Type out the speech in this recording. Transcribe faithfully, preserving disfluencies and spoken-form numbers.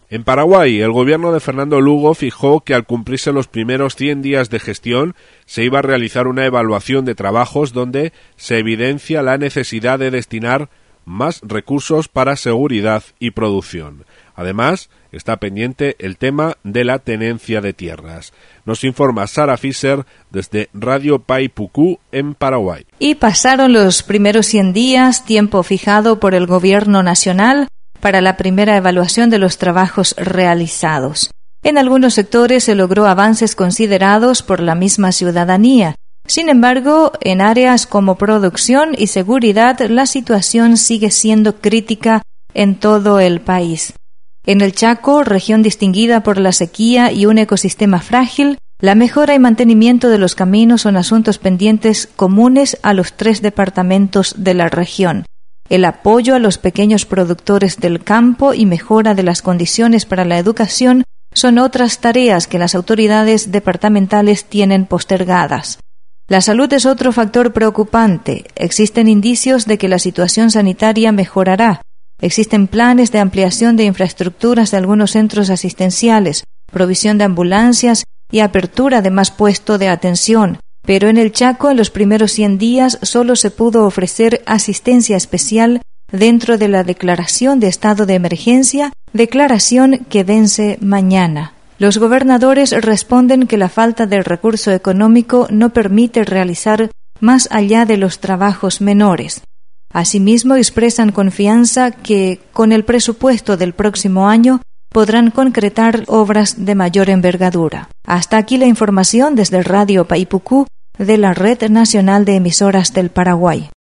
En Paraguay, el gobierno de Fernando Lugo fijó que al cumplirse los primeros cien días de gestión se iba a realizar una evaluación de trabajos donde se evidencia la necesidad de destinar más recursos para seguridad y producción. Además, está pendiente el tema de la tenencia de tierras. Nos informa Sara Fischer desde Radio Paipucú en Paraguay. Y pasaron los primeros cien días, tiempo fijado por el gobierno nacional para la primera evaluación de los trabajos realizados. En algunos sectores se logró avances considerados por la misma ciudadanía. Sin embargo, en áreas como producción y seguridad, la situación sigue siendo crítica en todo el país. En el Chaco, región distinguida por la sequía y un ecosistema frágil, la mejora y mantenimiento de los caminos son asuntos pendientes comunes a los tres departamentos de la región. El apoyo a los pequeños productores del campo y mejora de las condiciones para la educación son otras tareas que las autoridades departamentales tienen postergadas. La salud es otro factor preocupante. Existen indicios de que la situación sanitaria mejorará. Existen planes de ampliación de infraestructuras de algunos centros asistenciales, provisión de ambulancias y apertura de más puestos de atención. Pero en el Chaco, en los primeros cien días, solo se pudo ofrecer asistencia especial dentro de la declaración de estado de emergencia, declaración que vence mañana. Los gobernadores responden que la falta de recurso económico no permite realizar más allá de los trabajos menores. Asimismo, expresan confianza que, con el presupuesto del próximo año, podrán concretar obras de mayor envergadura. Hasta aquí la información desde Radio Paipucú de la Red Nacional de Emisoras del Paraguay.